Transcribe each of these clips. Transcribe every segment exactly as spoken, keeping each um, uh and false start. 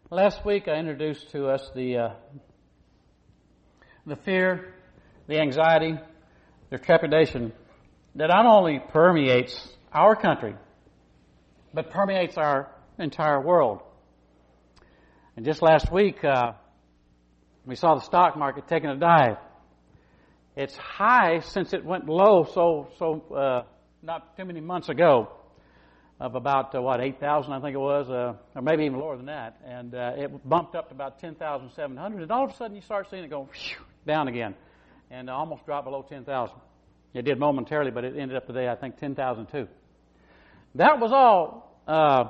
Last week I introduced to us the uh, the fear, the anxiety, the trepidation that not only permeates our country, but permeates our entire world. And just last week, uh, we saw the stock market taking a dive. It's high since it went low so so uh, not too many months ago, of about, uh, what, eight thousand, I think it was, uh, or maybe even lower than that. And uh, it bumped up to about ten thousand seven hundred. And all of a sudden you start seeing it go whew, down again and almost drop below ten thousand. It did momentarily, but it ended up today, I think, ten thousand two. That was all uh,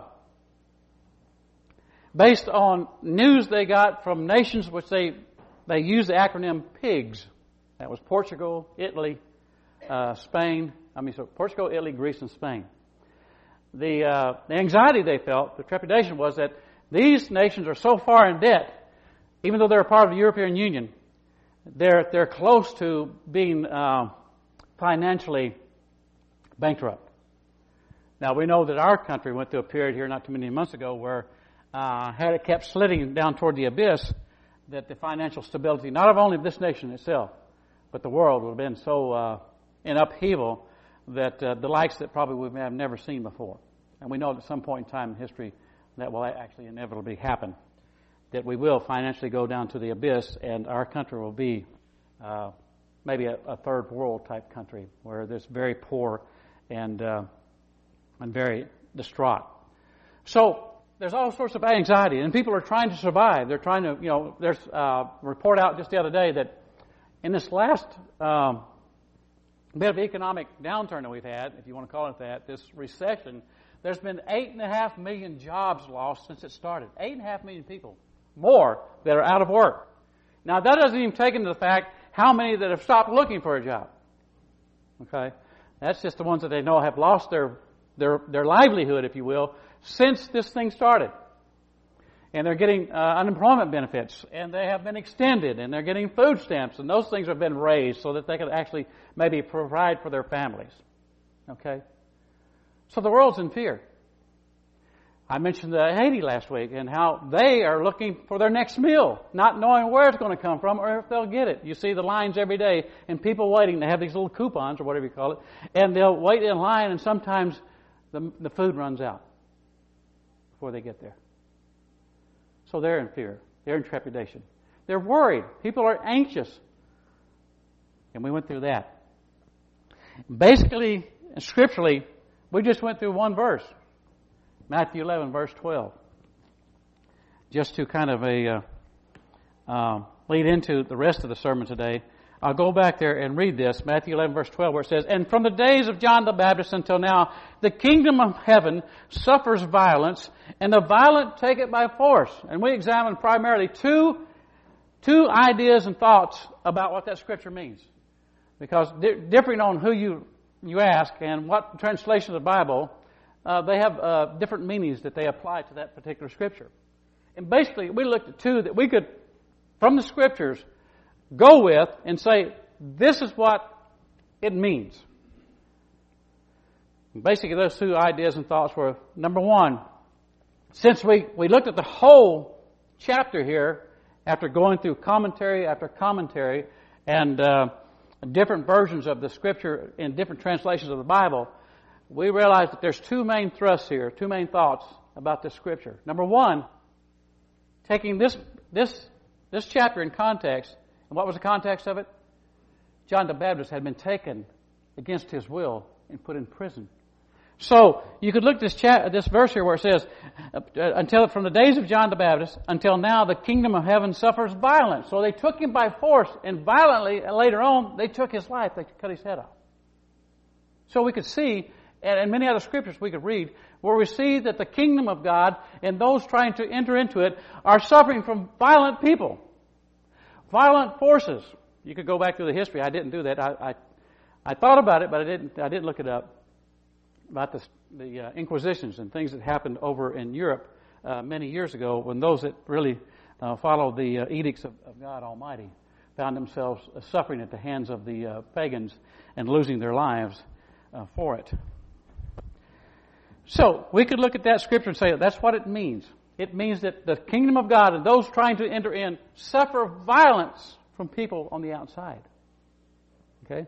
based on news they got from nations which they, they use the acronym PIGS. That was Portugal, Italy, uh, Spain. I mean, so Portugal, Italy, Greece, and Spain. The, uh, the anxiety they felt, the trepidation was that these nations are so far in debt, even though they're a part of the European Union, they're, they're close to being uh, financially bankrupt. Now, we know that our country went through a period here not too many months ago where, uh, had it kept sliding down toward the abyss, that the financial stability, not of only this nation itself, but the world would have been so uh, in upheaval that uh, the likes that probably we have never seen before. And we know at some point in time in history that will actually inevitably happen, that we will financially go down to the abyss and our country will be uh, maybe a, a third world type country where there's very poor and uh, and very distraught. So there's all sorts of anxiety, and people are trying to survive. They're trying to, you know, there's a report out just the other day that in this last um, bit of economic downturn that we've had, if you want to call it that, this recession, there's been eight and a half million jobs lost since it started. Eight and a half million people more that are out of work. Now that doesn't even take into the fact how many that have stopped looking for a job. Okay, that's just the ones that they know have lost their their their livelihood, if you will, since this thing started. And they're getting uh, unemployment benefits, and they have been extended, and they're getting food stamps, and those things have been raised so that they can actually maybe provide for their families. Okay? So the world's in fear. I mentioned uh, Haiti last week and how they are looking for their next meal, not knowing where it's going to come from or if they'll get it. You see the lines every day and people waiting. They have these little coupons or whatever you call it, and they'll wait in line, and sometimes the, the food runs out before they get there. So they're in fear. They're in trepidation. They're worried. People are anxious. And we went through that. Basically, scripturally, we just went through one verse. Matthew eleven, verse twelve. Just to kind of a uh, uh, lead into the rest of the sermon today, I'll go back there and read this. Matthew eleven, verse twelve, where it says, "And from the days of John the Baptist until now, the kingdom of heaven suffers violence, and the violent take it by force." And we examine primarily two, two ideas and thoughts about what that scripture means. Because di- differing on who you, you ask and what translation of the Bible, uh, they have uh, different meanings that they apply to that particular scripture. And basically, we looked at two that we could, from the scriptures, go with and say, this is what it means. Basically, those two ideas and thoughts were, number one, since we, we looked at the whole chapter here, after going through commentary after commentary, and uh, different versions of the scripture in different translations of the Bible, we realized that there's two main thrusts here, two main thoughts about this scripture. Number one, taking this this this chapter in context. And what was the context of it? John the Baptist had been taken against his will and put in prison. So you could look at this cha- this verse here where it says, uh, "Until from the days of John the Baptist until now, the kingdom of heaven suffers violence." So they took him by force, and violently and later on they took his life. They cut his head off. So we could see, and in many other scriptures we could read, where we see that the kingdom of God and those trying to enter into it are suffering from violent people. Violent forces. You could go back through the history. I didn't do that. I I, I thought about it, but I didn't. I didn't look it up about the, the uh, Inquisitions and things that happened over in Europe uh, many years ago, when those that really uh, followed the uh, edicts of, of God Almighty found themselves uh, suffering at the hands of the uh, pagans and losing their lives uh, for it. So we could look at that scripture and say that's what it means. It means that the kingdom of God and those trying to enter in suffer violence from people on the outside. Okay?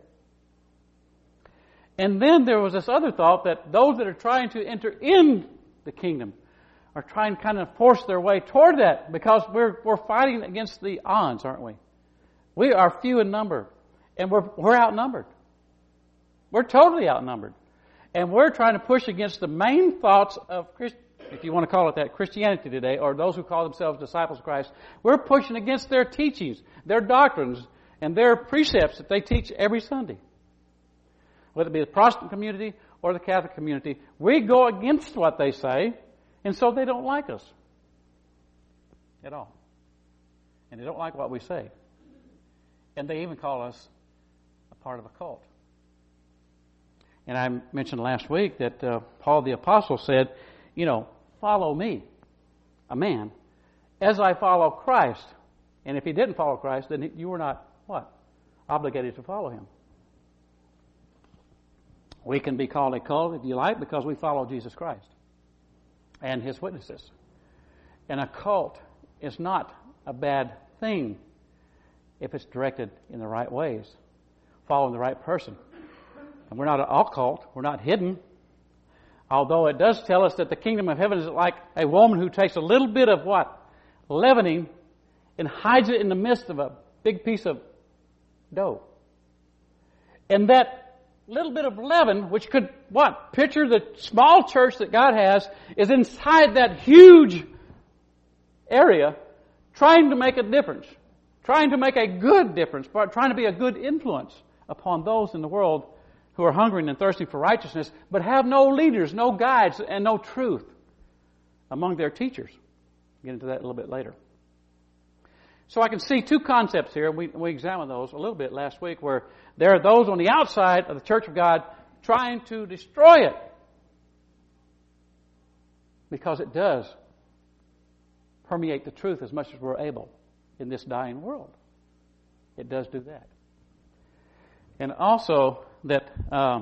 And then there was this other thought that those that are trying to enter in the kingdom are trying to kind of force their way toward that, because we're we're fighting against the odds, aren't we? We are few in number, and we're we're outnumbered. We're totally outnumbered. And we're trying to push against the main thoughts of Christ, if you want to call it that, Christianity today, or those who call themselves disciples of Christ. We're pushing against their teachings, their doctrines, and their precepts that they teach every Sunday. Whether it be the Protestant community or the Catholic community, we go against what they say, and so they don't like us at all. And they don't like what we say. And they even call us a part of a cult. And I mentioned last week that uh, Paul the Apostle said, you know, follow me, a man, as I follow Christ. And if he didn't follow Christ, then you were not, what? Obligated to follow him. We can be called a cult, if you like, because we follow Jesus Christ and his witnesses. And a cult is not a bad thing if it's directed in the right ways, following the right person. And we're not an occult. We're not hidden. Although it does tell us that the kingdom of heaven is like a woman who takes a little bit of what? Leavening and hides it in the midst of a big piece of dough. And that little bit of leaven, which could, what? Picture the small church that God has, is inside that huge area trying to make a difference. Trying to make a good difference. Trying to be a good influence upon those in the world who are hungering and thirsting for righteousness, but have no leaders, no guides, and no truth among their teachers. I'll get into that a little bit later. So I can see two concepts here, and we, we examined those a little bit last week, where there are those on the outside of the church of God trying to destroy it. Because it does permeate the truth as much as we're able in this dying world. It does do that. And also that uh,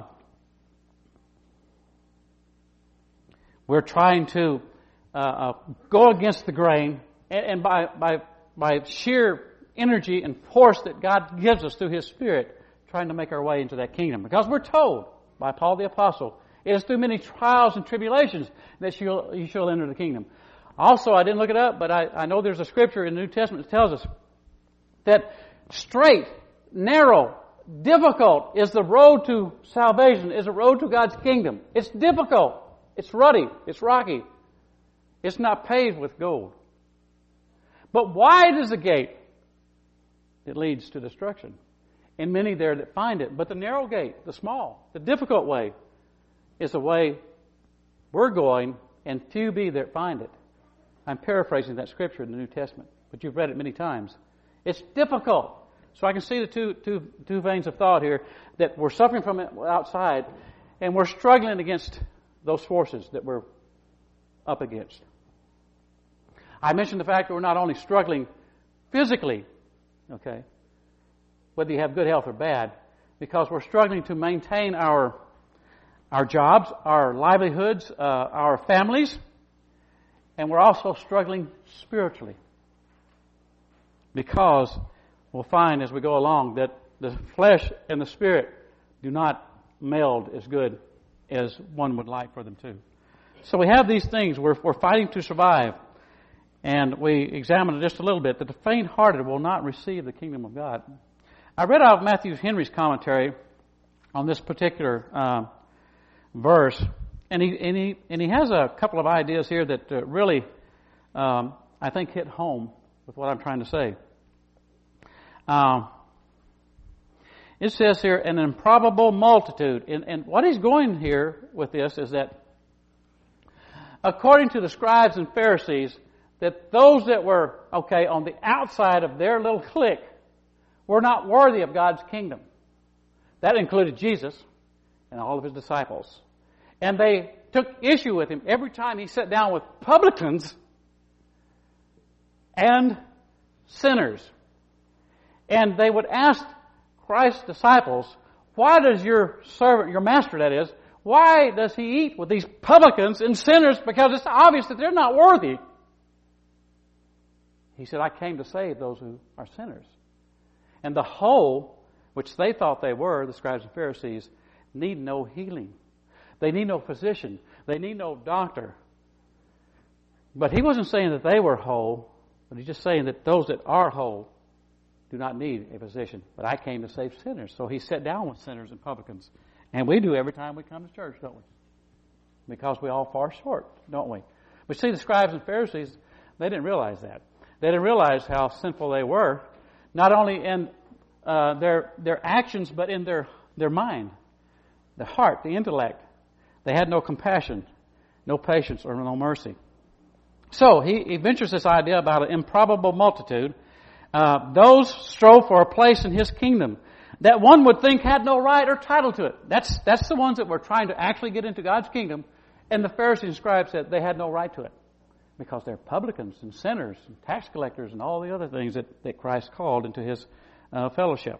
we're trying to uh, uh, go against the grain, and, and by, by, by sheer energy and force that God gives us through His Spirit, trying to make our way into that kingdom. Because we're told by Paul the Apostle, it is through many trials and tribulations that you'll, you shall enter the kingdom. Also, I didn't look it up, but I, I know there's a scripture in the New Testament that tells us that straight, narrow, difficult is the road to salvation, is the road to God's kingdom. It's difficult. It's ruddy. It's rocky. It's not paved with gold. But wide is the gate that leads to destruction. And many there that find it. But the narrow gate, the small, the difficult way, is the way we're going, and few be that find it. I'm paraphrasing that scripture in the New Testament, but you've read it many times. It's difficult. So I can see the two, two, two veins of thought here, that we're suffering from it outside, and we're struggling against those forces that we're up against. I mentioned the fact that we're not only struggling physically, okay, whether you have good health or bad, because we're struggling to maintain our our jobs, our livelihoods, uh, our families, and we're also struggling spiritually, because we'll find as we go along that the flesh and the spirit do not meld as good as one would like for them to. So we have these things. We're, we're fighting to survive. And we examined just a little bit that the faint-hearted will not receive the kingdom of God. I read out Matthew Henry's commentary on this particular uh, verse, and he, and he and he has a couple of ideas here that uh, really, um, I think, hit home with what I'm trying to say. Um, it says here, an improbable multitude. And, and what he's going here with this is that, according to the scribes and Pharisees, that those that were, okay, on the outside of their little clique were not worthy of God's kingdom. That included Jesus and all of His disciples. And they took issue with Him every time He sat down with publicans and sinners. And they would ask Christ's disciples, why does your servant, your master that is, why does he eat with these publicans and sinners? Because it's obvious that they're not worthy He said, I came to save those who are sinners. And the whole, which they thought they were, the scribes and Pharisees, need no healing. They need no physician. They need no doctor. But he wasn't saying that they were whole, but he's just saying that those that are whole do not need a physician. But I came to save sinners. So he sat down with sinners and publicans. And we do every time we come to church, don't we? Because we all fall short, don't we? But see, the scribes and Pharisees, they didn't realize that. They didn't realize how sinful they were, not only in uh, their their actions, but in their, their mind, the heart, the intellect. They had no compassion, no patience, or no mercy. So he, he ventures this idea about an improbable multitude. Uh, those strove for a place in his kingdom that one would think had no right or title to it. That's that's the ones that were trying to actually get into God's kingdom. And the Pharisees and scribes said they had no right to it because they're publicans and sinners and tax collectors and all the other things that, that Christ called into his uh, fellowship.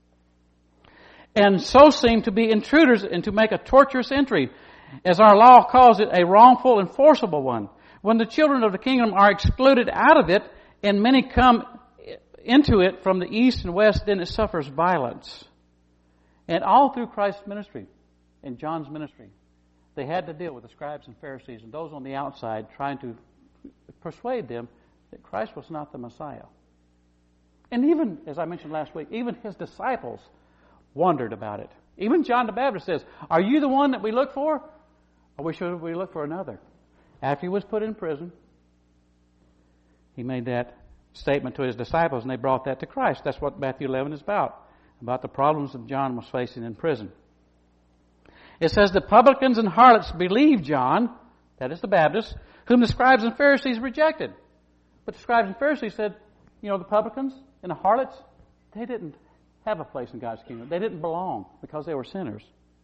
And so seem to be intruders and to make a torturous entry, as our law calls it, a wrongful and forcible one. When the children of the kingdom are excluded out of it, and many come into it from the east and west, then it suffers violence. And all through Christ's ministry, in John's ministry, they had to deal with the scribes and Pharisees and those on the outside trying to persuade them that Christ was not the Messiah. And even, as I mentioned last week, even his disciples wondered about it. Even John the Baptist says, are you the one that we look for? Or should we look for another? After he was put in prison, he made that statement to his disciples, and they brought that to Christ. That's what Matthew eleven is about, about the problems that John was facing in prison. It says the publicans and harlots believed John, that is the Baptist, whom the scribes and Pharisees rejected. But the scribes and Pharisees said, you know, the publicans and the harlots, they didn't have a place in God's kingdom. They didn't belong because they were sinners.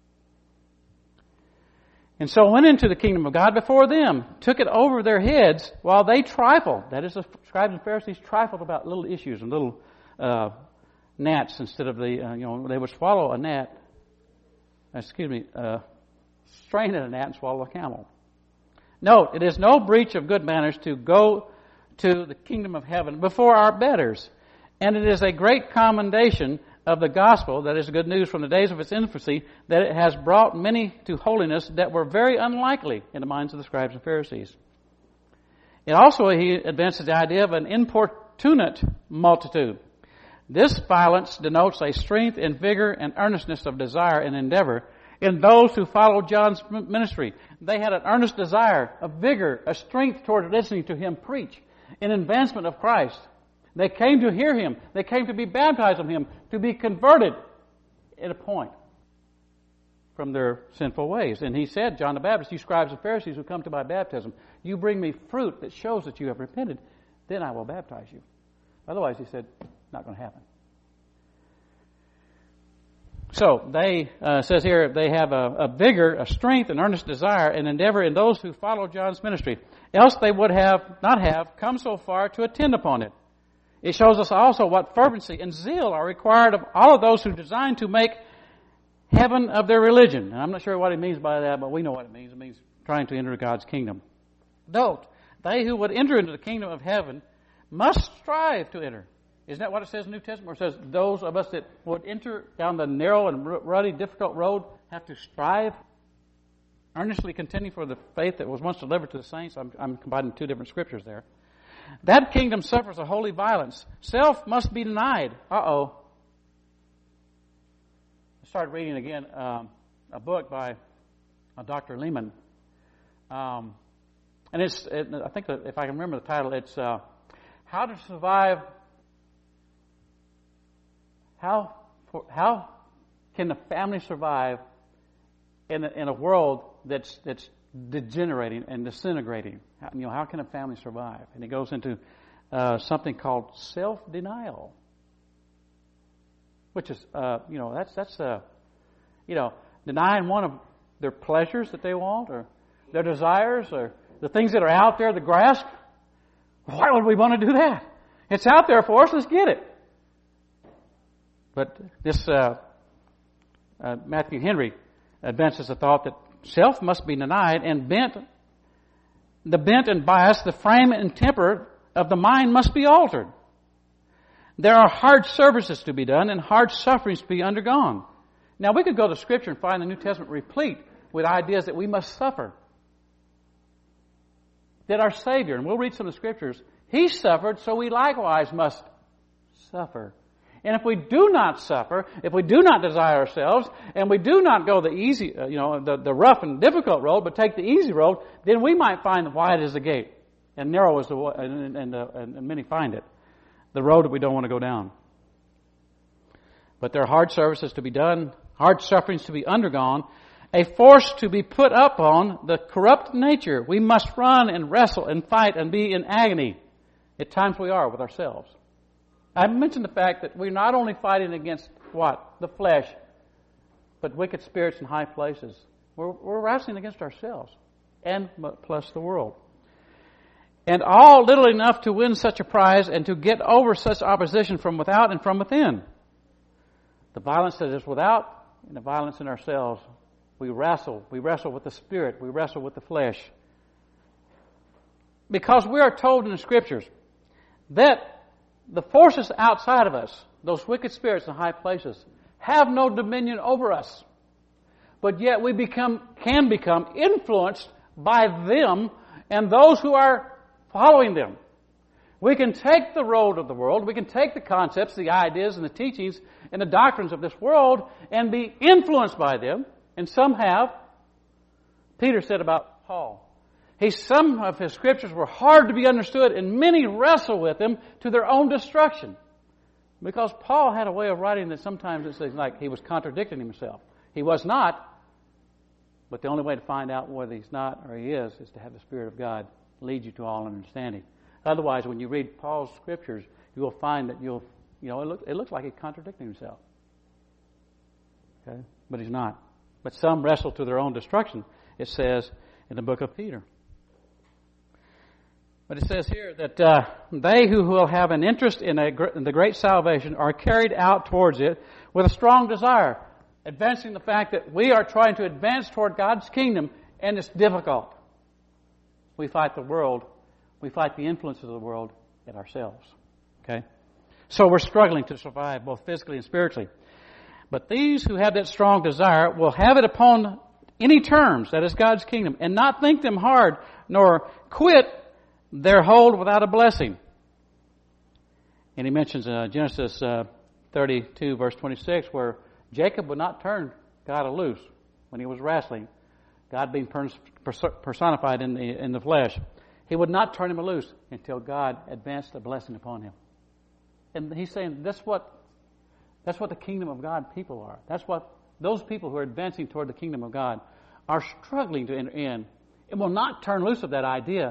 And so went into the kingdom of God before them, took it over their heads while they trifled. That is, the scribes and Pharisees trifled about little issues and little uh, gnats instead of the, uh, you know, they would swallow a gnat, excuse me, uh, strain at a gnat and swallow a camel. Note, it is no breach of good manners to go to the kingdom of heaven before our betters. And it is a great commendation of the gospel, that is good news from the days of its infancy, that it has brought many to holiness that were very unlikely in the minds of the scribes and Pharisees. It also, he advances the idea of an importunate multitude. This violence denotes a strength and vigor and earnestness of desire and endeavor in those who followed John's ministry. They had an earnest desire, a vigor, a strength toward listening to him preach, an advancement of Christ. They came to hear him. They came to be baptized of him, to be converted at a point from their sinful ways. And he said, John the Baptist, you scribes and Pharisees who come to my baptism, you bring me fruit that shows that you have repented, then I will baptize you. Otherwise, he said, not going to happen. So, they, uh, says here, they have a, a vigor, a strength, an earnest desire, and endeavor in those who follow John's ministry. Else they would have, not have, come so far to attend upon it. It shows us also what fervency and zeal are required of all of those who design to make heaven of their religion. And I'm not sure what he means by that, but we know what it means. It means trying to enter God's kingdom. Note, they who would enter into the kingdom of heaven must strive to enter. Isn't that what it says in the New Testament? Where it says those of us that would enter down the narrow and ruddy, difficult road have to strive, earnestly contending for the faith that was once delivered to the saints. I'm, I'm combining two different scriptures there. That kingdom suffers a holy violence. Self must be denied. Uh-oh. I started reading again um, a book by uh, Doctor Lehman. Um, and it's, it, I think that if I can remember the title, it's uh, How to Survive, How for, How Can a Family Survive in a, in a world that's that's degenerating and disintegrating? How, you know, how can a family survive? And it goes into uh, something called self-denial, which is, uh, you know, that's that's uh, you know, denying one of their pleasures that they want, or their desires, or the things that are out there, the grasp. Why would we want to do that? It's out there for us. Let's get it. But this uh, uh, Matthew Henry advances the thought that self must be denied and bent, the bent and bias, the frame and temper of the mind must be altered. There are hard services to be done and hard sufferings to be undergone. Now, we could go to Scripture and find the New Testament replete with ideas that we must suffer. That our Savior, and we'll read some of the Scriptures, He suffered, so we likewise must suffer. And if we do not suffer, if we do not desire ourselves, and we do not go the easy, uh, you know, the, the rough and difficult road, but take the easy road, then we might find wide is the gate, and narrow is the way, and, and, uh, and many find it, the road that we don't want to go down. But there are hard services to be done, hard sufferings to be undergone, a force to be put up on the corrupt nature. We must run and wrestle and fight and be in agony. At times we are with ourselves. I mentioned the fact that we're not only fighting against what? The flesh, but wicked spirits in high places. We're, we're wrestling against ourselves and plus the world. And all little enough to win such a prize and to get over such opposition from without and from within. The violence that is without and the violence in ourselves. We wrestle. We wrestle with the spirit. We wrestle with the flesh. Because we are told in the Scriptures that the forces outside of us, those wicked spirits in high places, have no dominion over us. But yet we become, can become influenced by them and those who are following them. We can take the road of the world, we can take the concepts, the ideas, and the teachings, and the doctrines of this world, and be influenced by them, and some have. Peter said about Paul, He, some of his scriptures were hard to be understood, and many wrestle with them to their own destruction. Because Paul had a way of writing that sometimes it seems like he was contradicting himself. He was not, but the only way to find out whether he's not or he is is to have the Spirit of God lead you to all understanding. Otherwise, when you read Paul's scriptures, you will find that you'll, you know, it, look, it looks like he's contradicting himself. Okay, but he's not. But some wrestle to their own destruction, it says in the book of Peter. But it says here that uh, they who will have an interest in, a, in the great salvation are carried out towards it with a strong desire, advancing the fact that we are trying to advance toward God's kingdom, and it's difficult. We fight the world. We fight the influences of the world in ourselves. Okay? So we're struggling to survive both physically and spiritually. But these who have that strong desire will have it upon any terms, that is God's kingdom, and not think them hard, nor quit their hold without a blessing. And he mentions uh, Genesis uh, thirty-two, verse twenty-six, where Jacob would not turn God loose when he was wrestling, God being personified in the in the flesh. He would not turn him loose until God advanced a blessing upon him. And he's saying that's what that's what the kingdom of God people are. That's what those people who are advancing toward the kingdom of God are struggling to enter in. It will not turn loose of that idea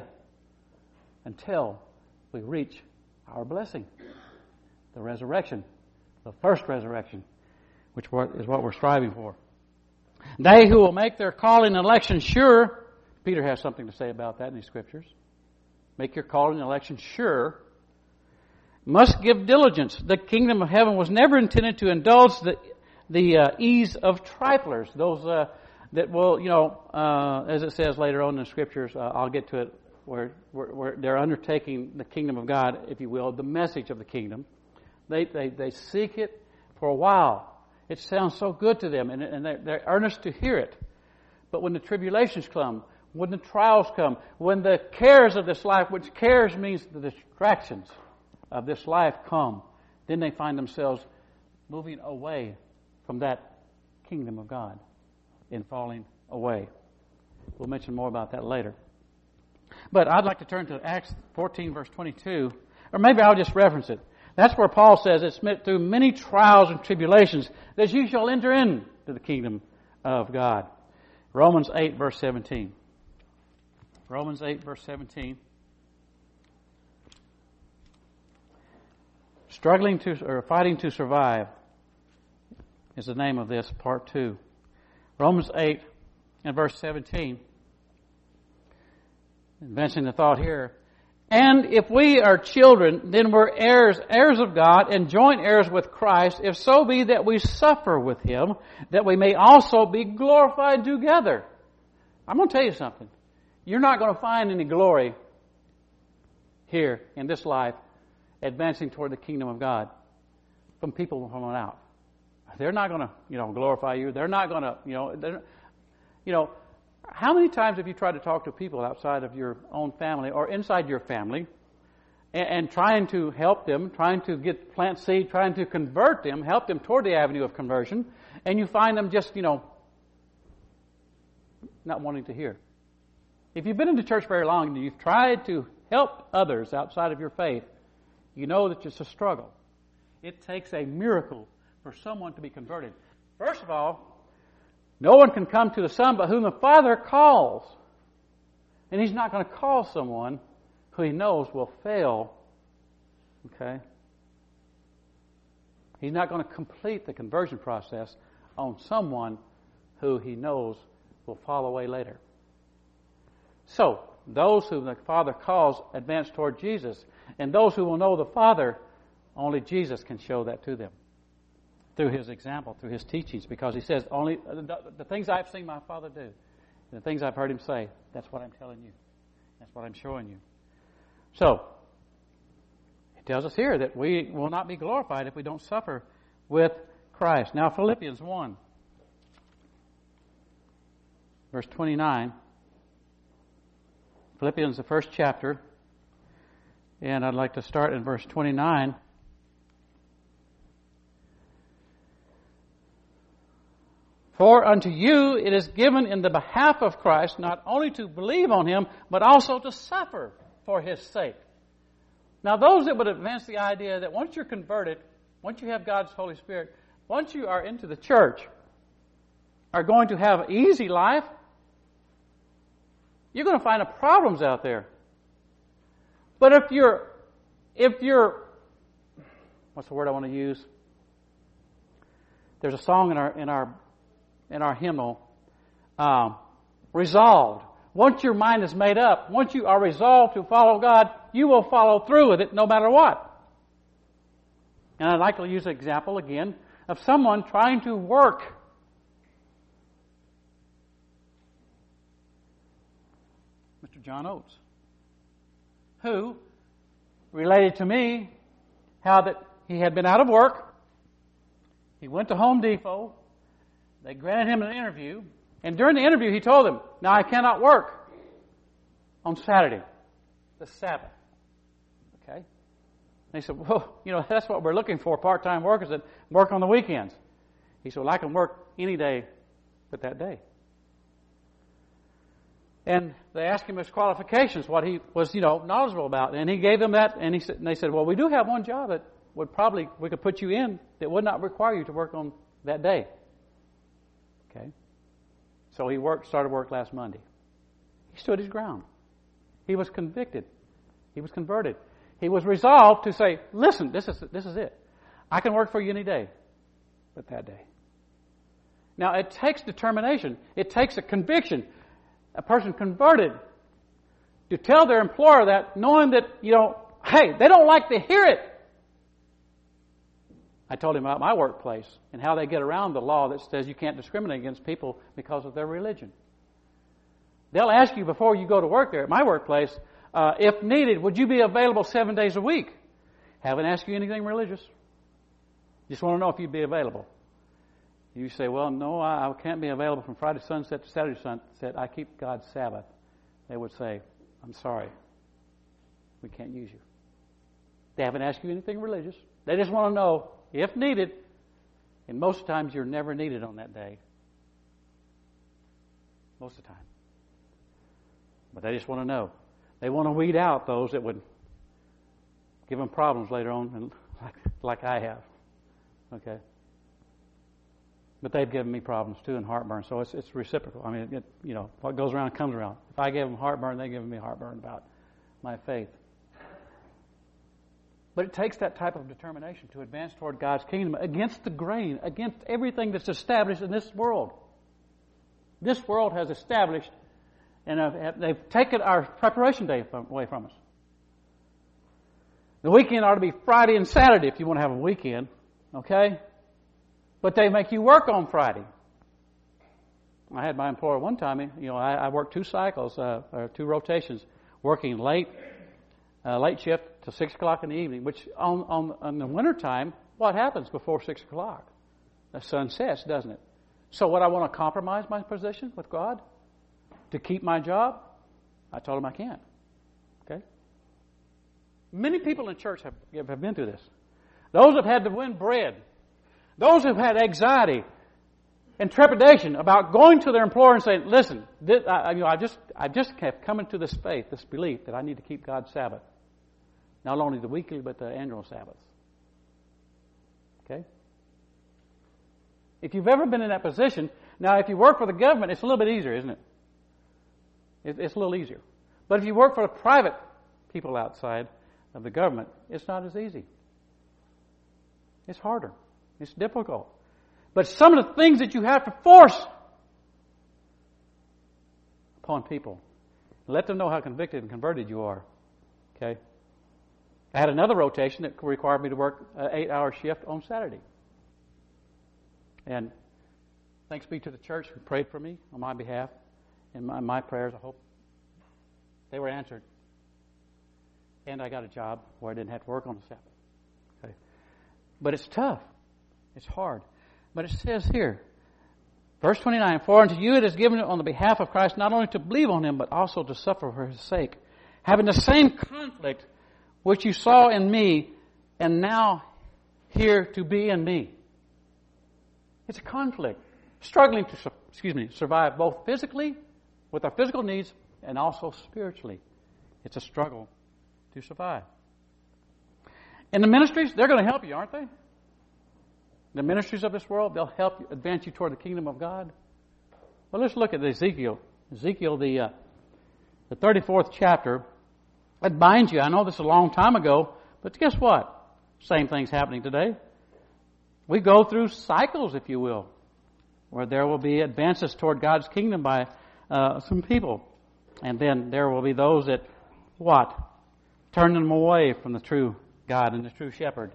until we reach our blessing, the resurrection, the first resurrection, which is what we're striving for. They who will make their calling and election sure, Peter has something to say about that in his scriptures. Make your calling and election sure. Must give diligence. The kingdom of heaven was never intended to indulge the the uh, ease of triflers. Those uh, that will, you know, uh, as it says later on in the scriptures, uh, I'll get to it, where, where, where they're undertaking the kingdom of God, if you will, the message of the kingdom. They they, they seek it for a while. It sounds so good to them, and, and they're, they're earnest to hear it. But when the tribulations come, when the trials come, when the cares of this life, which cares means the distractions of this life come, then they find themselves moving away from that kingdom of God and falling away. We'll mention more about that later. But I'd like to turn to Acts fourteen, verse twenty-two, or maybe I'll just reference it. That's where Paul says, it's through many trials and tribulations that you shall enter into the kingdom of God. Romans eight, verse seventeen. Romans eight, verse seventeen. Struggling to, or fighting to survive is the name of this, part two. Romans eight and verse seventeen. Advancing the thought here. And if we are children, then we're heirs, heirs of God, and joint heirs with Christ, if so be that we suffer with Him, that we may also be glorified together. I'm going to tell you something. You're not going to find any glory here in this life advancing toward the kingdom of God from people from on out. They're not going to, you know, glorify you. They're not going to, you know, they're, you know, how many times have you tried to talk to people outside of your own family or inside your family and, and trying to help them, trying to get plant seed, trying to convert them, help them toward the avenue of conversion, and you find them just, you know, not wanting to hear? If you've been in the church very long and you've tried to help others outside of your faith, you know that it's a struggle. It takes a miracle for someone to be converted. First of all, no one can come to the Son but whom the Father calls. And He's not going to call someone who He knows will fail. Okay? He's not going to complete the conversion process on someone who He knows will fall away later. So, those whom the Father calls advance toward Jesus. And those who will know the Father, only Jesus can show that to them. Through His example, through His teachings. Because He says, only the, the things I've seen my Father do, and the things I've heard Him say, that's what I'm telling you. That's what I'm showing you. So, it tells us here that we will not be glorified if we don't suffer with Christ. Now, Philippians one, verse twenty-nine. Philippians, the first chapter, and I'd like to start in verse twenty-nine. For unto you it is given in the behalf of Christ not only to believe on Him, but also to suffer for His sake. Now, those that would advance the idea that once you're converted, once you have God's Holy Spirit, once you are into the church, are going to have an easy life, you're going to find problems out there. But if you're, if you're, what's the word I want to use? There's a song in our in our in our hymnal, um, resolved. Once your mind is made up, once you are resolved to follow God, you will follow through with it no matter what. And I'd like to use an example again of someone trying to work. Mister John Oates, who related to me how that he had been out of work. He went to Home Depot. They granted him an interview. And during the interview, he told them, now I cannot work on Saturday, the Sabbath. Okay? And he said, well, you know, that's what we're looking for, part-time workers that work on the weekends. He said, well, I can work any day but that day. And they asked him his qualifications, what he was, you know, knowledgeable about. And he gave them that, and he said, and they said, well, we do have one job that would probably, we could put you in that would not require you to work on that day. Okay? So he worked, started work last Monday. He stood his ground. He was convicted. He was converted. He was resolved to say, listen, this is this is it. I can work for you any day but that day. Now, it takes determination. It takes a conviction. A person converted to tell their employer that, knowing that, you know, hey, they don't like to hear it. I told him about my workplace and how they get around the law that says you can't discriminate against people because of their religion. They'll ask you before you go to work there at my workplace, uh, if needed, would you be available seven days a week? Haven't asked you anything religious. Just want to know if you'd be available. You say, well, no, I, I can't be available from Friday sunset to Saturday sunset. I keep God's Sabbath. They would say, I'm sorry. We can't use you. They haven't asked you anything religious. They just want to know, if needed, and most times you're never needed on that day. Most of the time. But they just want to know. They want to weed out those that would give them problems later on, like, like I have. Okay? But they've given me problems too and heartburn, so it's it's reciprocal. I mean, it, you know, what goes around comes around. If I give them heartburn, they give me heartburn about my faith. But it takes that type of determination to advance toward God's kingdom against the grain, against everything that's established in this world. This world has established, and have, they've taken our preparation day from, away from us. The weekend ought to be Friday and Saturday if you want to have a weekend, okay? But they make you work on Friday. I had my employer one time, you know, I, I worked two cycles, uh, or two rotations, working late uh, late shift till six o'clock in the evening, which on, on, on the winter time, what happens before six o'clock? The sun sets, doesn't it? So what, I want to compromise my position with God to keep my job? I told him I can't. Okay? Many people in church have, have been through this. Those have had to win bread. Those who have had anxiety and trepidation about going to their employer and saying, listen, this, I, you know, I just I just have come into this faith, this belief that I need to keep God's Sabbath. Not only the weekly, but the annual Sabbaths. Okay? If you've ever been in that position, now if you work for the government, it's a little bit easier, isn't it? it it's a little easier. But if you work for the private people outside of the government, it's not as easy. It's harder. It's difficult. But some of the things that you have to force upon people, let them know how convicted and converted you are. Okay? I had another rotation that required me to work an eight-hour shift on Saturday. And thanks be to the church who prayed for me on my behalf. And my, my prayers, I hope they were answered. And I got a job where I didn't have to work on the Sabbath. Okay? But it's tough. It's hard. But it says here, verse twenty-nine, for unto you it is given on the behalf of Christ not only to believe on him, but also to suffer for his sake, having the same conflict which you saw in me, and now here to be in me. It's a conflict. Struggling to, excuse me, survive both physically, with our physical needs, and also spiritually. It's a struggle to survive. In the ministries, they're going to help you, aren't they? The ministries of this world, they'll help you advance you toward the kingdom of God. Well, let's look at Ezekiel. Ezekiel, the uh, the thirty-fourth chapter. It binds you. I know this is a long time ago, but guess what? Same thing's happening today. We go through cycles, if you will, where there will be advances toward God's kingdom by uh, some people. And then there will be those that, what? Turn them away from the true God and the true shepherd.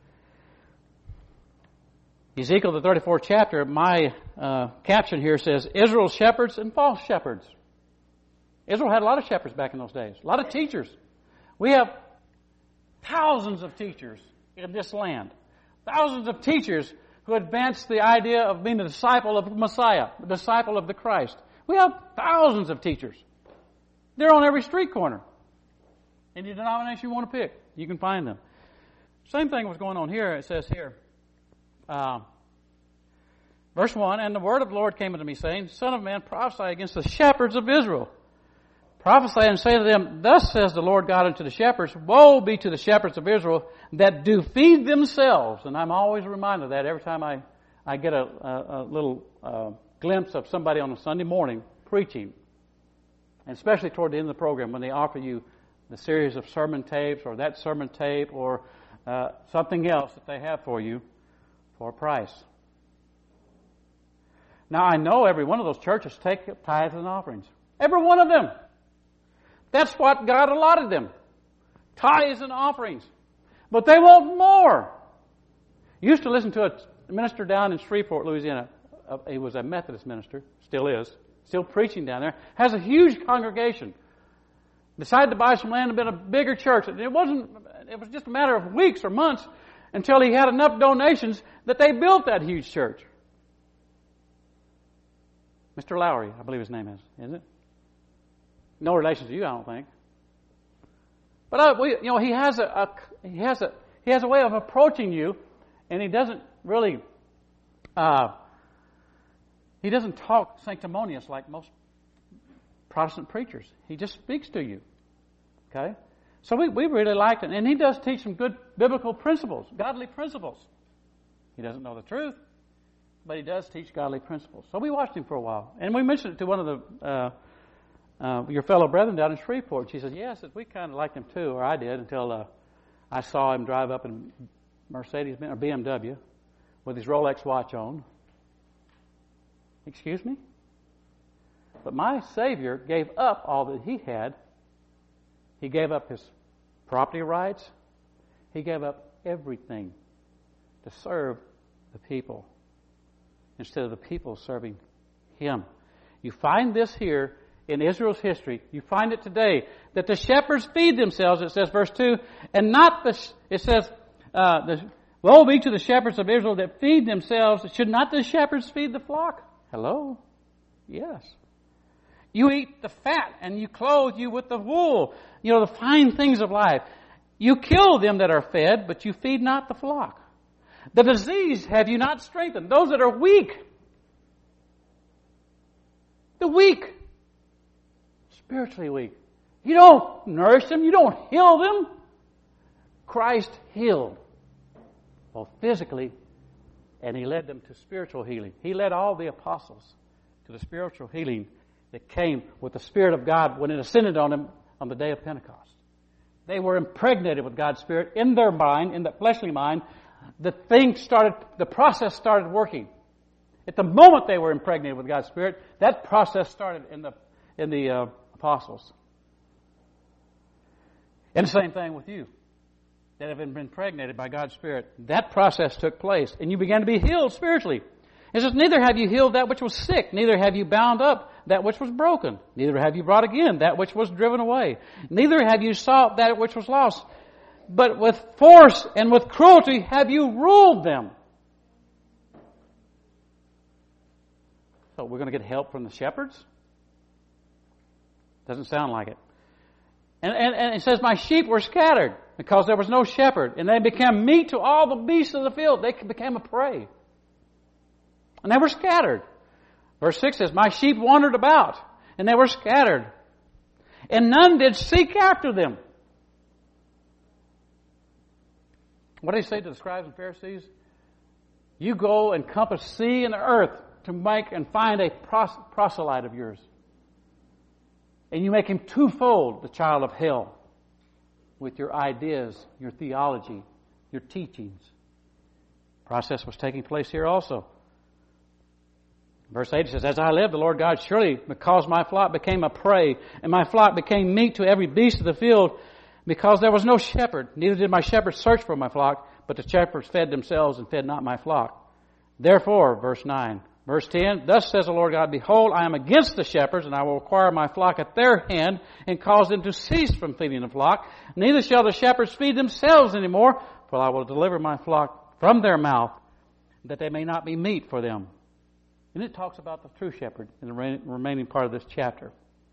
Ezekiel, the thirty-fourth chapter, my uh, caption here says, Israel's shepherds and false shepherds. Israel had a lot of shepherds back in those days, a lot of teachers. We have thousands of teachers in this land, thousands of teachers who advance the idea of being a disciple of the Messiah, a disciple of the Christ. We have thousands of teachers. They're on every street corner. Any denomination you want to pick, you can find them. Same thing was going on here. It says here, Uh, verse one, and the word of the Lord came unto me, saying, Son of man, prophesy against the shepherds of Israel. Prophesy and say to them, Thus says the Lord God unto the shepherds, Woe be to the shepherds of Israel that do feed themselves. And I'm always reminded of that every time I, I get a, a, a little uh, glimpse of somebody on a Sunday morning preaching. And especially toward the end of the program when they offer you the series of sermon tapes or that sermon tape or uh, something else that they have for you for a price. Now, I know every one of those churches take tithes and offerings. Every one of them. That's what God allotted them. Tithes and offerings. But they want more. I used to listen to a minister down in Shreveport, Louisiana. He was a Methodist minister. Still is. Still preaching down there. Has a huge congregation. Decided to buy some land and build a bigger church. It wasn't, it was just a matter of weeks or months until he had enough donations that they built that huge church. Mister Lowry, I believe his name is, isn't it? No relation to you, I don't think. But uh, we, you know, he has a, a he has a he has a way of approaching you, and he doesn't really uh, he doesn't talk sanctimonious like most Protestant preachers. He just speaks to you. Okay. So we, we really liked it. And he does teach some good biblical principles, godly principles. He doesn't know the truth, but he does teach godly principles. So we watched him for a while. And we mentioned it to one of the uh, uh, your fellow brethren down in Shreveport. She said, yes, we kind of liked him too, or I did, until uh, I saw him drive up in Mercedes or B M W with his Rolex watch on. Excuse me? But my Savior gave up all that he had. He gave up his property rights. He gave up everything to serve the people instead of the people serving him. You find this here in Israel's history. You find it today that the shepherds feed themselves, it says, verse two, and not the, it says, uh, the, woe be to the shepherds of Israel that feed themselves. Should not the shepherds feed the flock? Hello? Yes. You eat the fat and you clothe you with the wool, you know, the fine things of life. You kill them that are fed, but you feed not the flock. The diseased have you not strengthened. Those that are weak. The weak. Spiritually weak. You don't nourish them. You don't heal them. Christ healed. Both physically, and He led them to spiritual healing. He led all the apostles to the spiritual healing that came with the Spirit of God when it ascended on them on the day of Pentecost. They were impregnated with God's Spirit in their mind, in that fleshly mind. The thing started, the process started working. At the moment they were impregnated with God's Spirit, that process started in the in the uh, apostles. And the same thing with you that have been impregnated by God's Spirit. That process took place, and you began to be healed spiritually. It says, neither have you healed that which was sick, neither have you bound up that which was broken, neither have you brought again that which was driven away, neither have you sought that which was lost, but with force and with cruelty have you ruled them. So we're going to get help from the shepherds? Doesn't sound like it. And, and, and it says, my sheep were scattered because there was no shepherd, and they became meat to all the beasts of the field. They became a prey. And they were scattered. Verse six says, my sheep wandered about, and they were scattered. And none did seek after them. What did He say to the scribes and Pharisees? You go and compass sea and the earth to make and find a pros- proselyte of yours. And you make him twofold the child of hell with your ideas, your theology, your teachings. Process was taking place here also. Verse eight says, as I live, the Lord God, surely because my flock became a prey, and my flock became meat to every beast of the field, because there was no shepherd, neither did my shepherds search for my flock, but the shepherds fed themselves and fed not my flock. Therefore, verse nine, verse ten, thus says the Lord God, behold, I am against the shepherds, and I will acquire my flock at their hand, and cause them to cease from feeding the flock. Neither shall the shepherds feed themselves any more, for I will deliver my flock from their mouth, that they may not be meat for them. And it talks about the true shepherd in the remaining part of this chapter.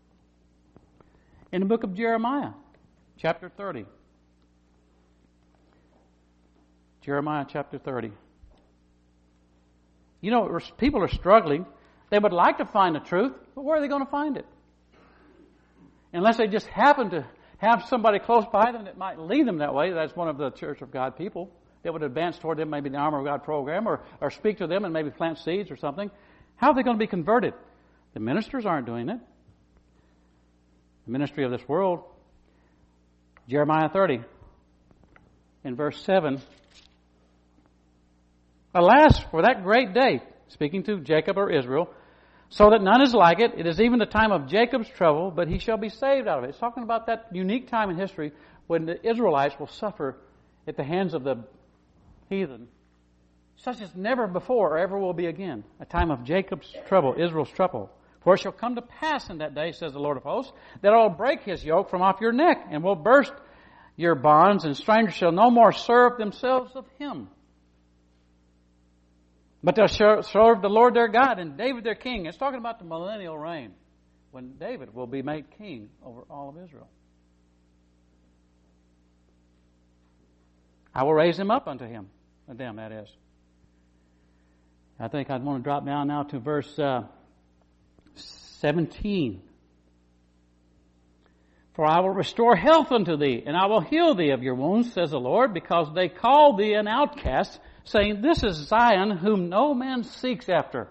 In the book of Jeremiah, chapter thirty. Jeremiah chapter thirty. You know, people are struggling. They would like to find the truth, but where are they going to find it? Unless they just happen to have somebody close by them that might lead them that way. That's one of the Church of God people that would advance toward them, maybe the Armor of God program, or, or speak to them and maybe plant seeds or something. How are they going to be converted? The ministers aren't doing it. The ministry of this world. Jeremiah thirty, in verse seven. Alas, for that great day, speaking to Jacob or Israel, so that none is like it. It is even the time of Jacob's trouble, but he shall be saved out of it. It's talking about that unique time in history when the Israelites will suffer at the hands of the heathen, such as never before or ever will be again. A time of Jacob's trouble, Israel's trouble. For it shall come to pass in that day, says the Lord of hosts, that I will break his yoke from off your neck, and will burst your bonds, and strangers shall no more serve themselves of him. But they'll serve the Lord their God and David their king. It's talking about the millennial reign, when David will be made king over all of Israel. I will raise him up unto him, and them, that is. I think I'd want to drop down now to verse uh, seventeen. For I will restore health unto thee, and I will heal thee of your wounds, says the Lord, because they call thee an outcast, saying, this is Zion, whom no man seeks after.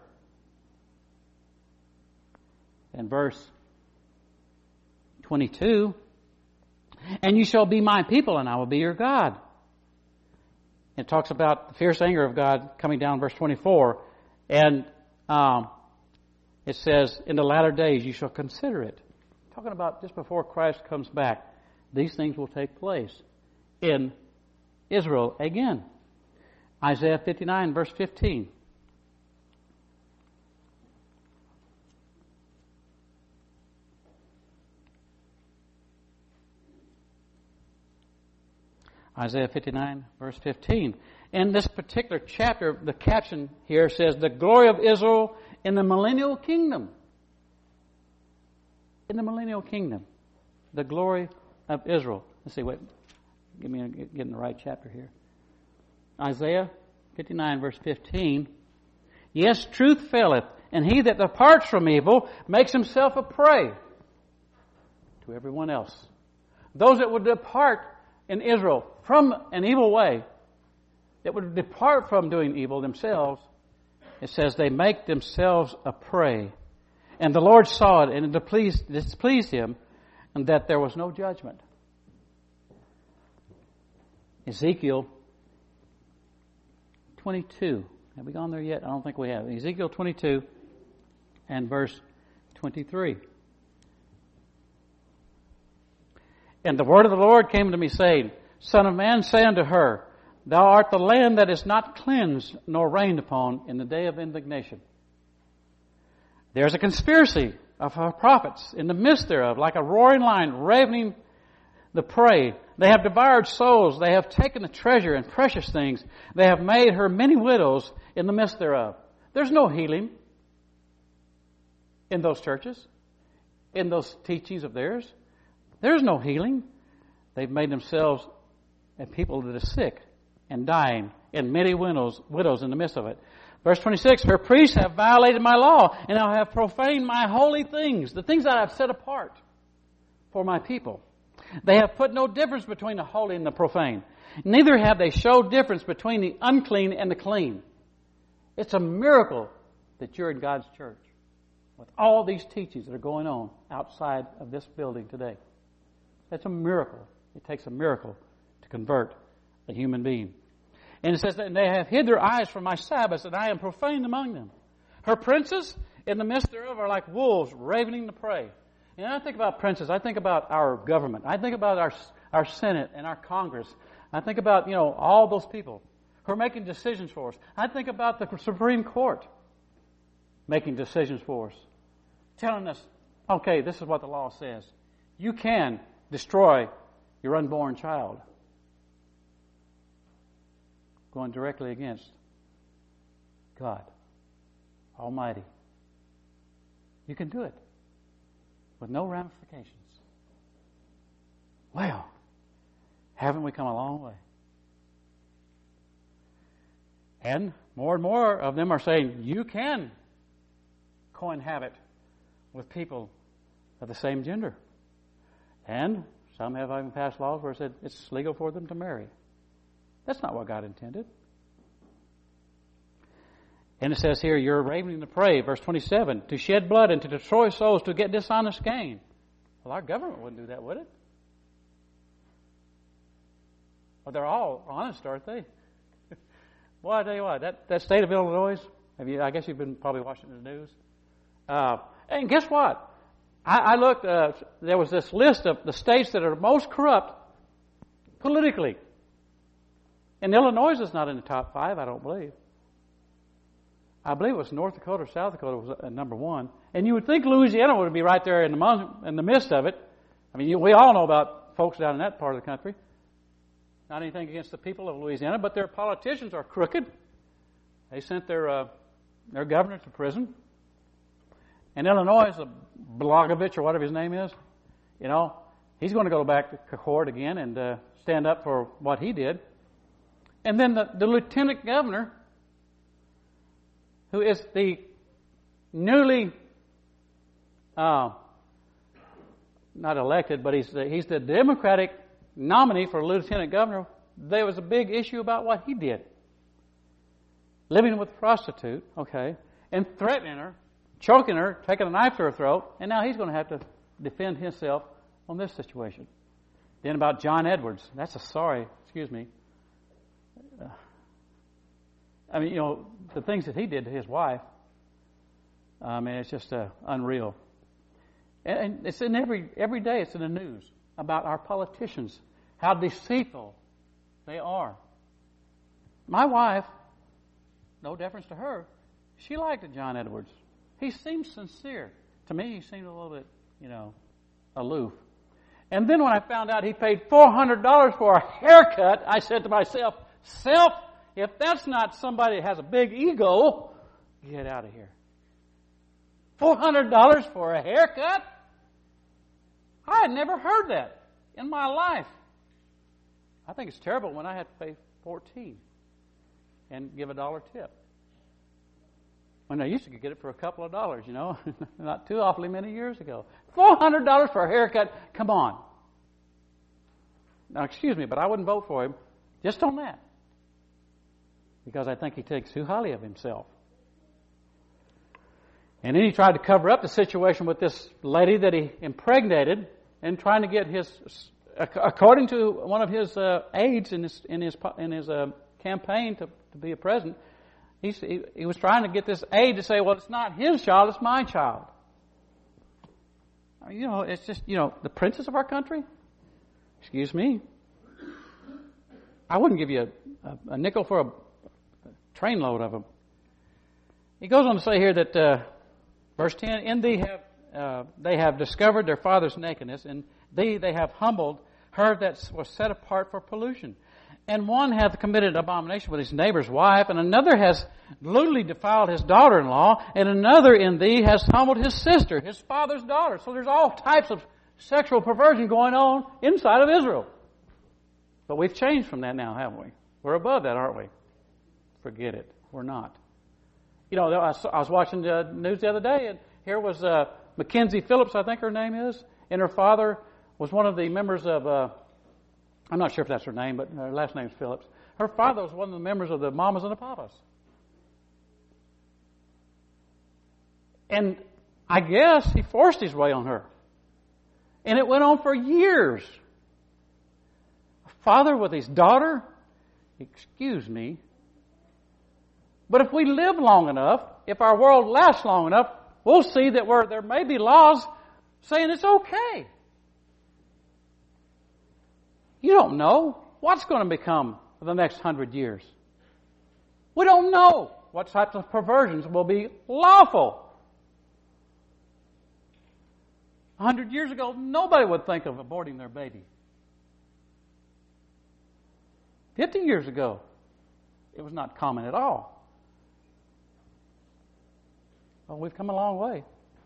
And verse twenty-two, and you shall be my people, and I will be your God. It talks about the fierce anger of God coming down, verse twenty-four. And um, it says, in the latter days you shall consider it. Talking about just before Christ comes back, these things will take place in Israel again. Isaiah fifty-nine, verse fifteen. Isaiah fifty-nine, verse fifteen. In this particular chapter, the caption here says, the glory of Israel in the millennial kingdom. In the millennial kingdom. The glory of Israel. Let's see, wait. Give me a, get in the right chapter here. Isaiah fifty-nine, verse fifteen. Yes, truth faileth, and he that departs from evil makes himself a prey to everyone else. Those that would depart in Israel from an evil way, that would depart from doing evil themselves, it says they make themselves a prey. And the Lord saw it, and it displeased, displeased him, and that there was no judgment. Ezekiel twenty-two. Have we gone there yet? I don't think we have. Ezekiel twenty-two and verse twenty-three. And the word of the Lord came to me, saying, Son of man, say unto her, Thou art the land that is not cleansed nor rained upon in the day of indignation. There's a conspiracy of our prophets in the midst thereof, like a roaring lion ravening the prey. They have devoured souls. They have taken the treasure and precious things. They have made her many widows in the midst thereof. There's no healing in those churches, in those teachings of theirs. There's no healing. They've made themselves a people that are sick and dying, and many widows, widows in the midst of it. Verse twenty-six, her priests have violated my law, and I have profaned my holy things, the things that I have set apart for my people. They have put no difference between the holy and the profane. Neither have they showed difference between the unclean and the clean. It's a miracle that you're in God's church with all these teachings that are going on outside of this building today. That's a miracle. It takes a miracle to convert a human being. And it says that they have hid their eyes from my Sabbaths, and I am profaned among them. Her princes in the midst thereof are like wolves ravening the prey. And I think about princes. I think about our government. I think about our our Senate and our Congress. I think about, you know, all those people who are making decisions for us. I think about the Supreme Court making decisions for us, telling us, okay, this is what the law says. You can destroy your unborn child. Going directly against God Almighty. You can do it with no ramifications. Well, haven't we come a long way? And more and more of them are saying you can cohabit with people of the same gender. And some have even passed laws where it said it's legal for them to marry. That's not what God intended. And it says here, you're ravening the prey, verse twenty-seven, to shed blood and to destroy souls, to get dishonest gain. Well, our government wouldn't do that, would it? Well, they're all honest, aren't they? Well, I tell you what, that, that state of Illinois, have you? I guess you've been probably watching the news. Uh, and guess what? I, I looked, uh, there was this list of the states that are most corrupt politically. And Illinois is not in the top five, I don't believe. I believe it was North Dakota or South Dakota was uh, number one. And you would think Louisiana would be right there in the, mon- in the midst of it. I mean, you, we all know about folks down in that part of the country. Not anything against the people of Louisiana, but their politicians are crooked. They sent their uh, their governor to prison. And Illinois, uh, Blagojevich or whatever his name is, you know, he's going to go back to court again and uh, stand up for what he did. And then the, the lieutenant governor, who is the newly, uh, not elected, but he's the, he's the Democratic nominee for lieutenant governor. There was a big issue about what he did. Living with a prostitute, okay, and threatening her, choking her, taking a knife to her throat, and now he's going to have to defend himself on this situation. Then about John Edwards. That's a sorry, excuse me. Uh, I mean, you know, the things that he did to his wife, I mean, it's just uh, unreal. And, and it's in every, every day it's in the news about our politicians, how deceitful they are. My wife, no deference to her, she liked John Edwards. He seemed sincere. To me, he seemed a little bit, you know, aloof. And then when I found out he paid four hundred dollars for a haircut, I said to myself, self, if that's not somebody that has a big ego, get out of here. four hundred dollars for a haircut? I had never heard that in my life. I think it's terrible when I have to pay fourteen and give a dollar tip. When I used to get it for a couple of dollars, you know, not too awfully many years ago. four hundred dollars for a haircut? Come on. Now, excuse me, but I wouldn't vote for him just on that. Because I think he takes too highly of himself. And then he tried to cover up the situation with this lady that he impregnated and trying to get his, according to one of his uh, aides in his in his in his uh, campaign to, to be a president, he, he he was trying to get this aide to say, well, it's not his child, it's my child. You know, it's just, you know, the princess of our country? Excuse me. I wouldn't give you a, a, a nickel for a, a trainload of them. He goes on to say here that, uh, verse ten, in thee have uh, they have discovered their father's nakedness, and thee they have humbled her that was set apart for pollution. And one hath committed abomination with his neighbor's wife, and another has lewdly defiled his daughter-in-law, and another in thee has humbled his sister, his father's daughter. So there's all types of sexual perversion going on inside of Israel. But we've changed from that now, haven't we? We're above that, aren't we? Forget it. We're not. You know, I was watching the news the other day, and here was uh, Mackenzie Phillips, I think her name is, and her father was one of the members of, uh, I'm not sure if that's her name, but her last name is Phillips. Her father was one of the members of the Mamas and the Papas. And I guess he forced his way on her. And it went on for years. A father with his daughter? Excuse me. But if we live long enough, if our world lasts long enough, we'll see that where there may be laws saying it's okay. You don't know what's going to become for the next hundred years. We don't know what types of perversions will be lawful. A hundred years ago, nobody would think of aborting their baby. Fifty years ago, it was not common at all. Well, we've come a long way.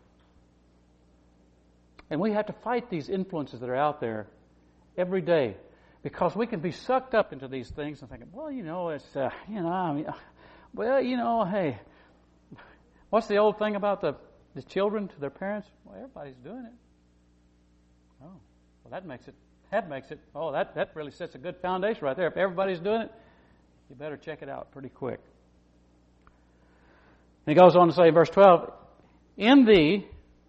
And we have to fight these influences that are out there every day, because we can be sucked up into these things and thinking, well, you know, it's, uh, you know, I mean, well, you know, hey, what's the old thing about the, the children to their parents? Well, everybody's doing it. Oh, well, that makes it, that makes it, oh, that, that really sets a good foundation right there. If everybody's doing it, you better check it out pretty quick. And he goes on to say, verse twelve, in thee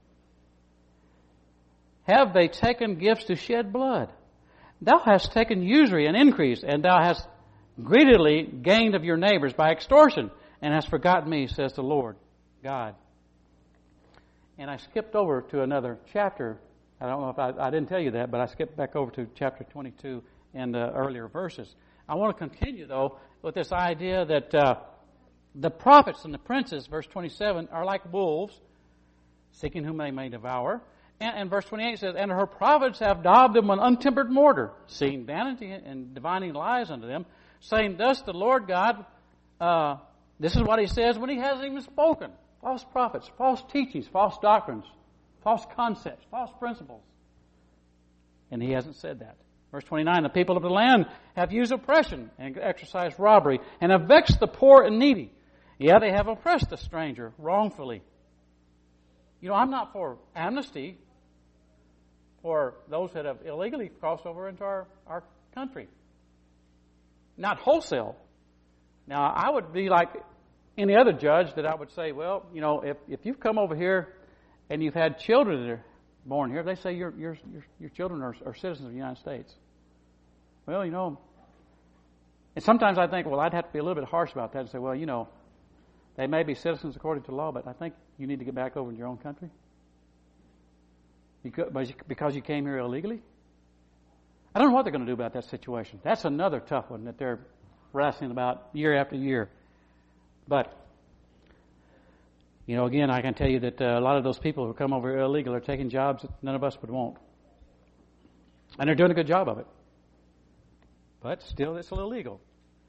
have they taken gifts to shed blood. Thou hast taken usury and increase, and thou hast greedily gained of your neighbors by extortion, and hast forgotten me, says the Lord God. And I skipped over to another chapter. I don't know if I, I didn't tell you that, but I skipped back over to chapter twenty-two and the earlier verses. I want to continue, though, with this idea that uh, the prophets and the princes, verse twenty-seven, are like wolves, seeking whom they may devour. And, and verse twenty-eight says, and her prophets have daubed them with untempered mortar, seeing vanity and divining lies unto them, saying, thus the Lord God, uh, this is what he says when he hasn't even spoken. False prophets, false teachings, false doctrines, false concepts, false principles. And he hasn't said that. Verse twenty-nine, the people of the land have used oppression and exercised robbery, and have vexed the poor and needy. Yeah, they have oppressed the stranger wrongfully. You know, I'm not for amnesty for those that have illegally crossed over into our, our country. Not wholesale. Now, I would be like any other judge that I would say, well, you know, if, if you've come over here and you've had children that are born here, they say your your your, your children are, are citizens of the United States. Well, you know, and sometimes I think, well, I'd have to be a little bit harsh about that and say, well, you know, they may be citizens according to law, but I think you need to get back over in your own country. Because you came here illegally? I don't know what they're going to do about that situation. That's another tough one that they're wrestling about year after year. But, you know, again, I can tell you that uh, a lot of those people who come over here illegal are taking jobs that none of us would want. And they're doing a good job of it. But still, it's illegal.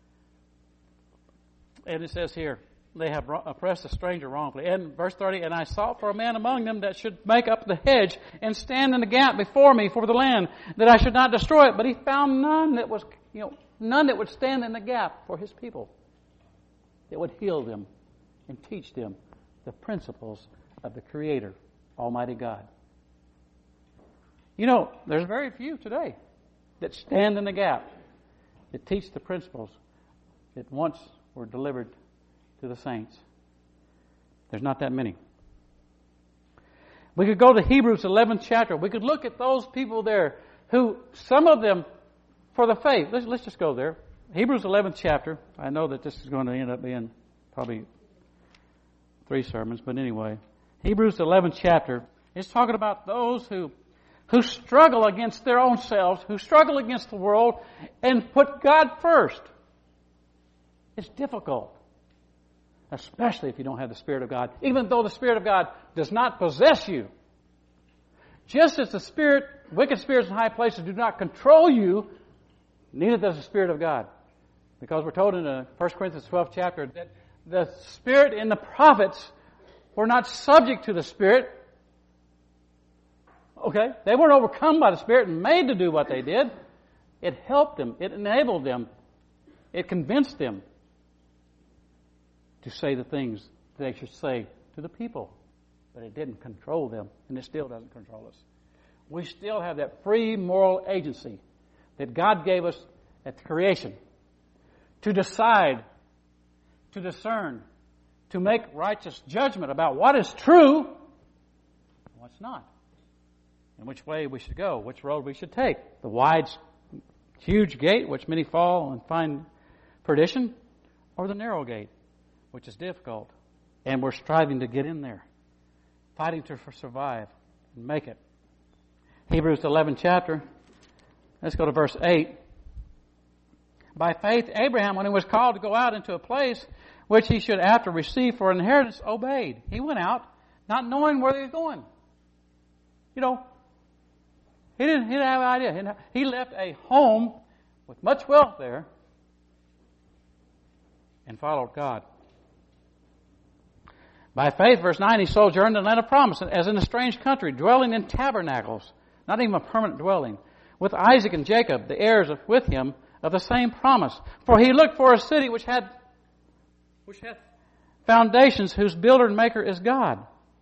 And it says here, they have oppressed a stranger wrongfully. And verse thirty, and I sought for a man among them that should make up the hedge and stand in the gap before me for the land, that I should not destroy it. But he found none that was, you know, none that would stand in the gap for his people, that would heal them and teach them the principles of the Creator, Almighty God. You know, there's very few today that stand in the gap, that teach the principles that once were delivered to the saints. There's not that many. We could go to Hebrews eleventh chapter. We could look at those people there who, some of them, for the faith. Let's, let's just go there. Hebrews eleventh chapter. I know that this is going to end up being probably three sermons, but anyway. Hebrews eleventh chapter is talking about those who who struggle against their own selves, who struggle against the world, and put God first. It's difficult, especially if you don't have the Spirit of God, even though the Spirit of God does not possess you. Just as the spirit, wicked spirits in high places do not control you, neither does the Spirit of God. Because we're told in the First Corinthians twelfth chapter that the Spirit in the prophets were not subject to the Spirit. Okay? They weren't overcome by the Spirit and made to do what they did. It helped them. It enabled them. It convinced them to say the things they should say to the people. But it didn't control them, and it still doesn't control us. We still have that free moral agency that God gave us at the creation to decide, to discern, to make righteous judgment about what is true and what's not, and which way we should go, which road we should take. The wide, huge gate, which many fall and find perdition, or the narrow gate, which is difficult, and we're striving to get in there, fighting to survive and make it. Hebrews eleventh chapter. Let's go to verse eight. By faith, Abraham, when he was called to go out into a place which he should after receive for an inheritance, obeyed. He went out, not knowing where he was going. You know, he didn't, he didn't have an idea. He, didn't have, he left a home with much wealth there and followed God. By faith, verse nine, he sojourned in the land of promise, as in a strange country, dwelling in tabernacles, not even a permanent dwelling, with Isaac and Jacob, the heirs of, with him of the same promise. For he looked for a city which had which hath foundations, whose builder and maker is God.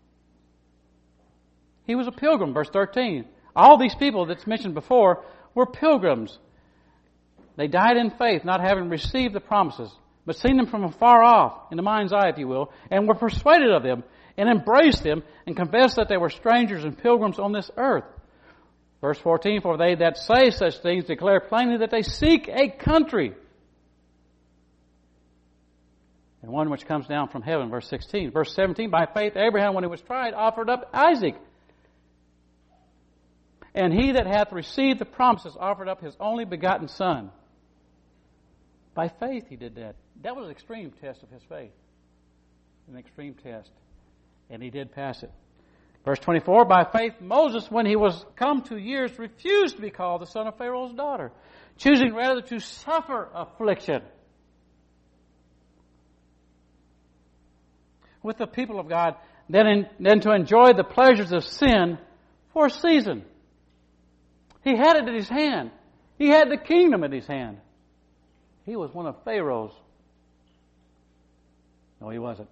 He was a pilgrim, verse thirteen. All these people that's mentioned before were pilgrims. They died in faith, not having received the promises, but seen them from afar off, in the mind's eye, if you will, and were persuaded of them, and embraced them, and confessed that they were strangers and pilgrims on this earth. Verse fourteen, for they that say such things declare plainly that they seek a country, and one which comes down from heaven. Verse sixteen. Verse seventeen, by faith Abraham, when he was tried, offered up Isaac. And he that hath received the promises offered up his only begotten son. By faith he did that. That was an extreme test of his faith. An extreme test. And he did pass it. Verse twenty-four, by faith Moses, when he was come to years, refused to be called the son of Pharaoh's daughter, choosing rather to suffer affliction with the people of God than, in, than to enjoy the pleasures of sin for a season. He had it in his hand. He had the kingdom in his hand. He was one of Pharaoh's. No, he wasn't.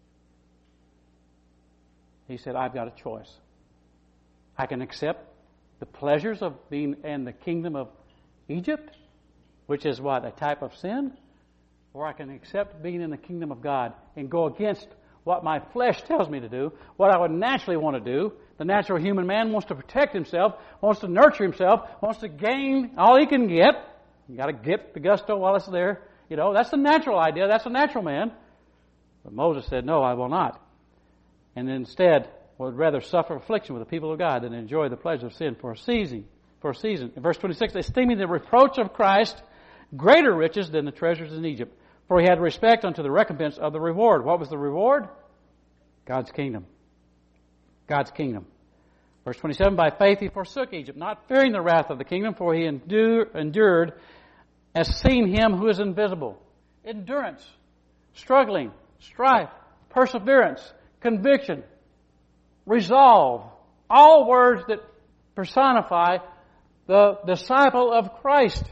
He said, I've got a choice. I can accept the pleasures of being in the kingdom of Egypt, which is what? A type of sin? Or I can accept being in the kingdom of God and go against what my flesh tells me to do, what I would naturally want to do. The natural human man wants to protect himself, wants to nurture himself, wants to gain all he can get. You got to get the gusto while it's there. You know, that's the natural idea. That's the natural man. But Moses said, no, I will not. And instead would rather suffer affliction with the people of God than enjoy the pleasure of sin for a season. For a season. In verse twenty-six, esteeming the reproach of Christ greater riches than the treasures in Egypt. For he had respect unto the recompense of the reward. What was the reward? God's kingdom. God's kingdom. Verse twenty-seven, by faith he forsook Egypt, not fearing the wrath of the kingdom, for he endure, endured as seeing him who is invisible. Endurance, struggling, strife, perseverance, conviction, resolve. All words that personify the disciple of Christ.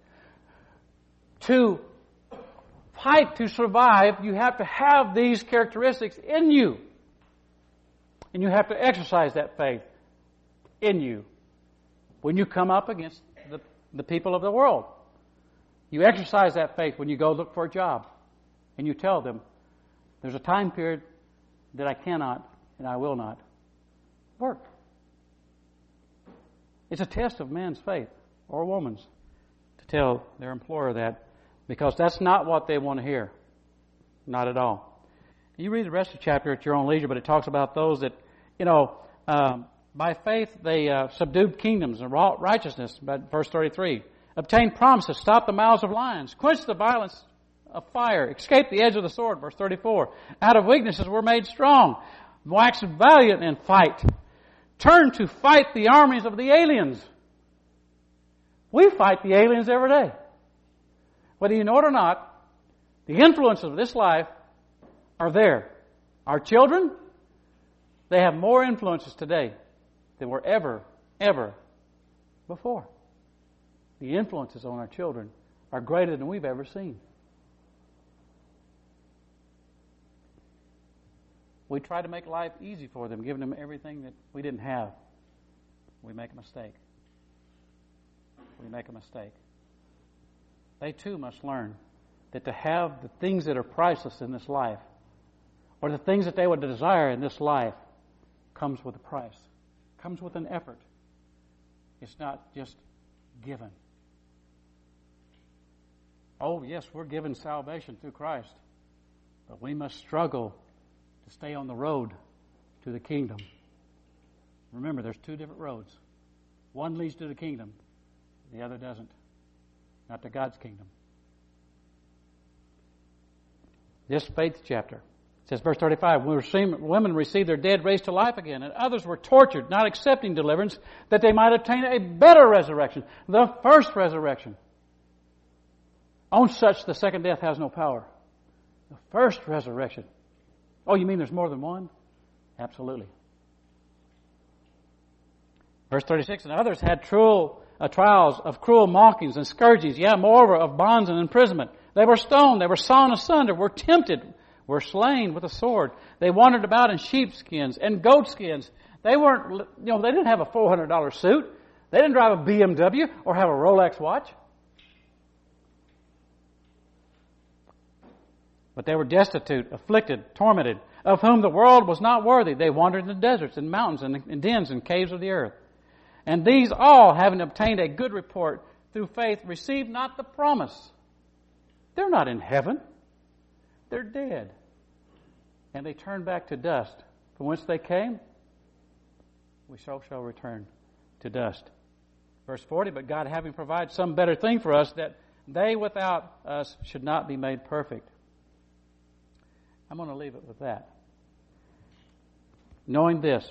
To fight to survive, you have to have these characteristics in you. And you have to exercise that faith in you when you come up against the, the people of the world. You exercise that faith when you go look for a job. And you tell them, there's a time period that I cannot and I will not work. It's a test of man's faith, or a woman's, to tell their employer that, because that's not what they want to hear. Not at all. You read the rest of the chapter at your own leisure, but it talks about those that, you know, um, by faith they uh, subdued kingdoms and wrought righteousness, but verse thirty-three, obtained promises, stopped the mouths of lions, quenched the violence of fire, escaped the edge of the sword, verse thirty-four, out of weaknesses were made strong, waxed valiant in fight, turned to fight the armies of the aliens. We fight the aliens every day. Whether you know it or not, the influences of this life are there. Our children, they have more influences today than were ever, ever before. The influences on our children are greater than we've ever seen. We try to make life easy for them, giving them everything that we didn't have. We make a mistake. We make a mistake. They too must learn that to have the things that are priceless in this life, or the things that they would desire in this life, comes with a price, comes with an effort. It's not just given. Oh, yes, we're given salvation through Christ, but we must struggle to stay on the road to the kingdom. Remember, there's two different roads. One leads to the kingdom, the other doesn't. Not to God's kingdom. This faith chapter, it says, verse thirty-five, women received their dead raised to life again, and others were tortured, not accepting deliverance, that they might obtain a better resurrection, the first resurrection. On such the second death has no power. The first resurrection. Oh, you mean there's more than one? Absolutely. Verse thirty-six, and others had true uh, trials of cruel mockings and scourgings, yeah, moreover, of bonds and imprisonment. They were stoned, they were sawn asunder, were tempted, were slain with a sword. They wandered about in sheepskins and goatskins. They weren't, you know, they didn't have a four hundred dollars suit. They didn't drive a B M W or have a Rolex watch. But they were destitute, afflicted, tormented, of whom the world was not worthy. They wandered in the deserts and mountains and in dens and caves of the earth. And these all, having obtained a good report through faith, received not the promise. They're not in heaven. They're dead. And they turn back to dust. From whence they came, we so shall return to dust. Verse forty, but God having provided some better thing for us, that they without us should not be made perfect. I'm going to leave it with that. Knowing this,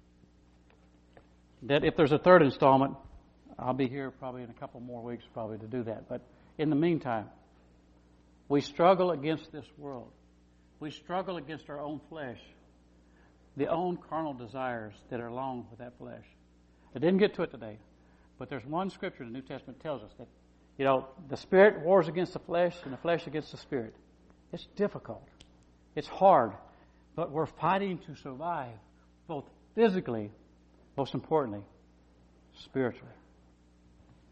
that if there's a third installment, I'll be here probably in a couple more weeks probably to do that. But in the meantime, we struggle against this world. We struggle against our own flesh, the own carnal desires that are along with that flesh. I didn't get to it today, but there's one scripture in the New Testament that tells us that, you know, the spirit wars against the flesh and the flesh against the spirit. It's difficult. It's hard, but we're fighting to survive, both physically, most importantly, spiritually.